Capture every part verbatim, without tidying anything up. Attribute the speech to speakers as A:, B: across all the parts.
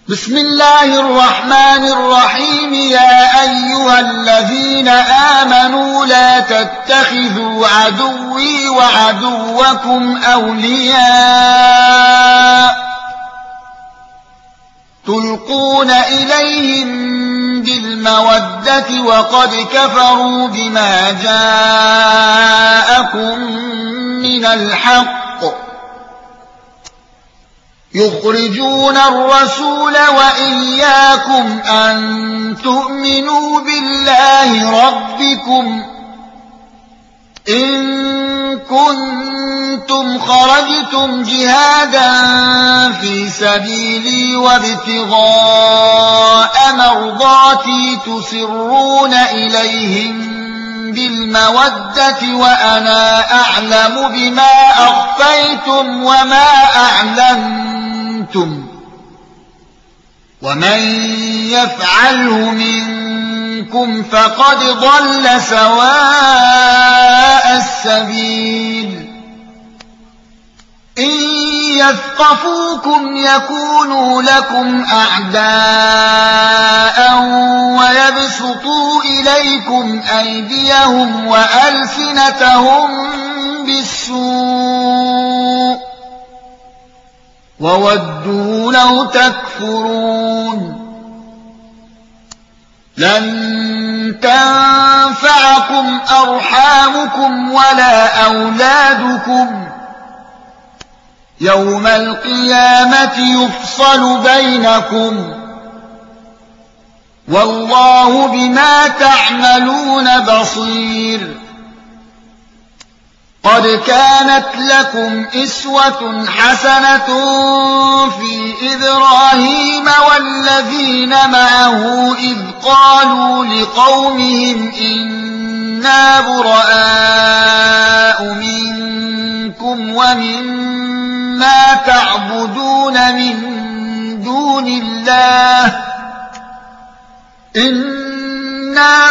A: بسم الله الرحمن الرحيم. يا أيها الذين آمنوا لا تتخذوا عدوي وعدوكم أولياء تلقون إليهم بالمودة وقد كفروا بما جاءكم من الحق يخرجون الرسول وإياكم أن تؤمنوا بالله ربكم إن كنتم خرجتم جهادا في سبيلي وابتغاء مرضاتي تسرون إليهم بالمودة وأنا أعلم بما أخفيتم وما أعلنتم ومن يفعله منكم فقد ضل سواء السبيل. إن يثقفوكم يكونوا لكم أعداء ويبسطوا إليكم أيديهم وألسنتهم بالسوء وودوا لو تكفرون. لن تنفعكم أرحامكم ولا أولادكم يوم القيامة يفصل بينكم والله بما تعملون بصير. قد كانت لكم إسوة حسنة في إبراهيم والذين معه إذ قالوا لقومهم إنا براء منكم ومما تعبدون من دون الله إنا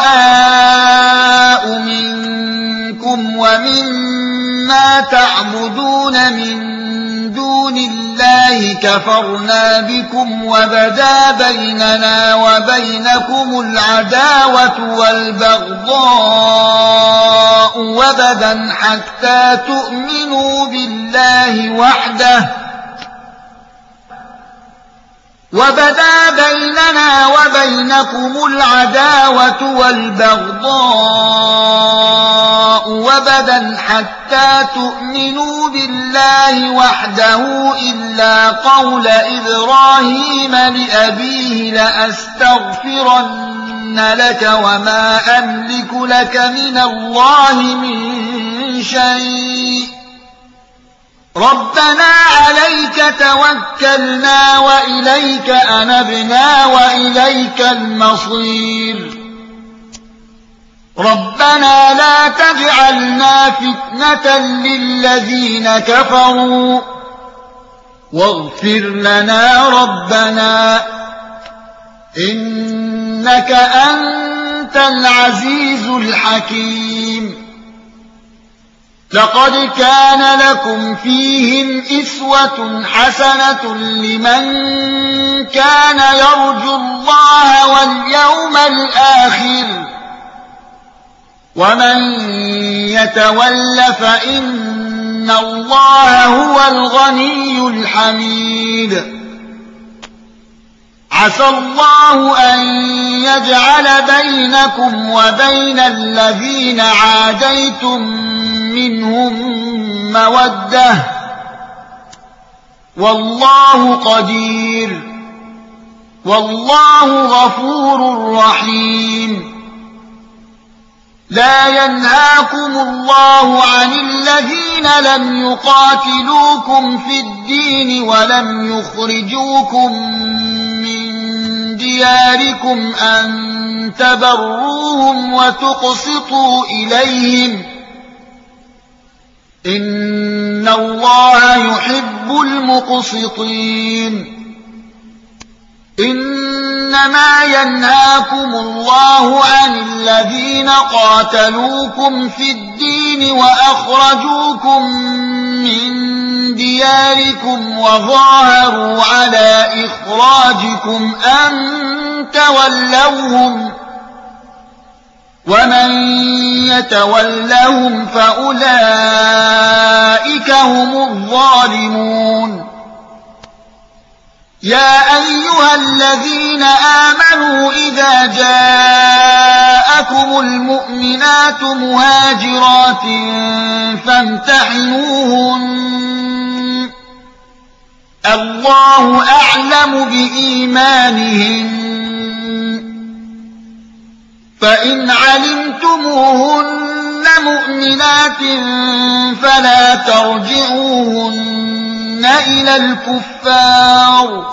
A: براء منكم ومما تعبدون من دون الله كفرنا بكم وبدا بيننا وبينكم العداوة والبغضاء وبدا حتى تؤمنوا بالله وحده وبدا بيننا وبينكم العداوة والبغضاء وبدا حتى تؤمنوا بالله وحده إلا قول إبراهيم لأبيه لأستغفرن لك وما أملك لك من الله من شيء ربنا عليك توكلنا وإليك أنبنا وإليك المصير ربنا لا تجعلنا فتنة للذين كفروا واغفر لنا ربنا إنك أنت العزيز الحكيم. لقد كان لكم فيهم إسوة حسنة لمن كان يرجو الله واليوم الآخر ومن يتول فإن الله هو الغني الحميد. عسى الله أن يجعل بينكم وبين الذين عاديتم منهم مودة والله قدير والله غفور رحيم. لا ينهاكم الله عن الذين لم يقاتلوكم في الدين ولم يخرجوكم من دياركم أن تبروهم وتقسطوا إليهم إن الله يحب المقسطين. إنما ينهاكم الله عن الذين قاتلوكم في الدين وأخرجوكم من دياركم وظاهروا على إخراجكم أن تولوهم ومن يتولهم فأولئك هم الظالمون يا أيها الذين آمنوا إذا جاءكم المؤمنات مهاجرات فامتحنوهن الله أعلم بإيمانهن فإن علمتموهن مؤمنات فلا ترجعوهن إلى الكفار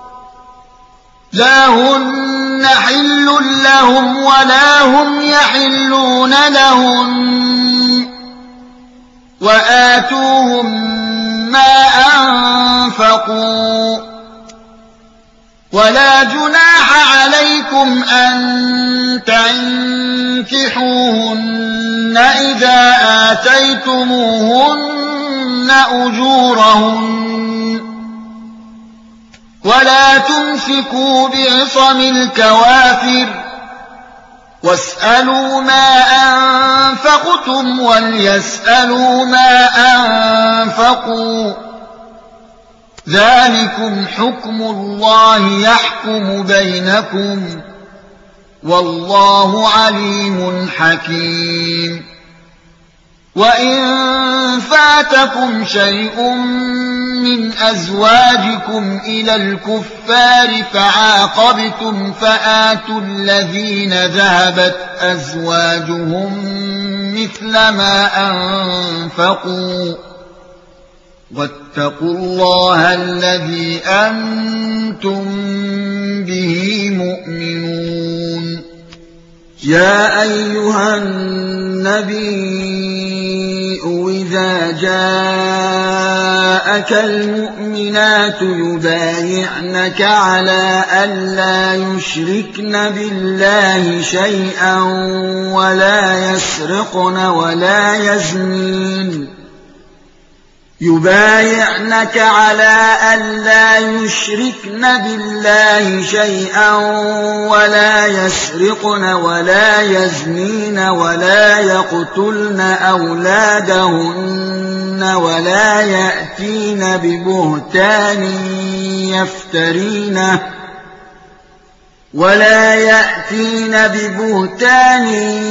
A: لا هن حل لهم ولا هم يحلون لهن وآتوهم ما أنفقوا ولا جناح عليكم أن تنكحوهن إذا آتيتموهن أجورهن ولا تمسكوا بعصم الكوافر واسألوا ما أنفقتم وليسألوا ما أنفقوا ذلكم حكم الله يحكم بينكم والله عليم حكيم وإن فاتكم شيء من أزواجكم إلى الكفار فعاقبتم فآتوا الذين ذهبت أزواجهم مثل ما أنفقوا واتقوا الله الذي أنتم به مؤمنون يا أيها النبي إذا جاءك المؤمنات يبايعنك على ألا يشركن بالله شيئا ولا يسرقن ولا يزنين يبايعنك على ألا يشركن بالله شيئا ولا يسرقن ولا يزنين ولا يقتلن أولادهن ولا يأتين ببهتان يفترينه ولا يأتين ببهتان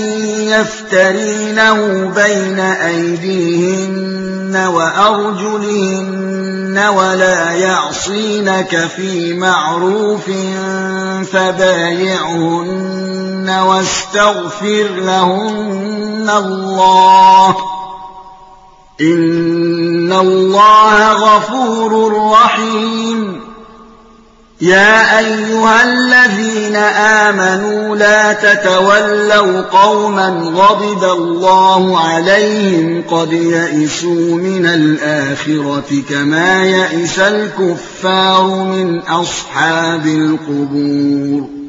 A: يفترينه بين أيديهن وأرجلهن ولا يعصينك في معروف فبايعهن واستغفر لهن الله إن الله غفور رحيم يا أيها الذين آمنوا لا تتولوا قوما غضب الله عليهم قد يئسوا من الآخرة كما يئس الكفار من أصحاب القبور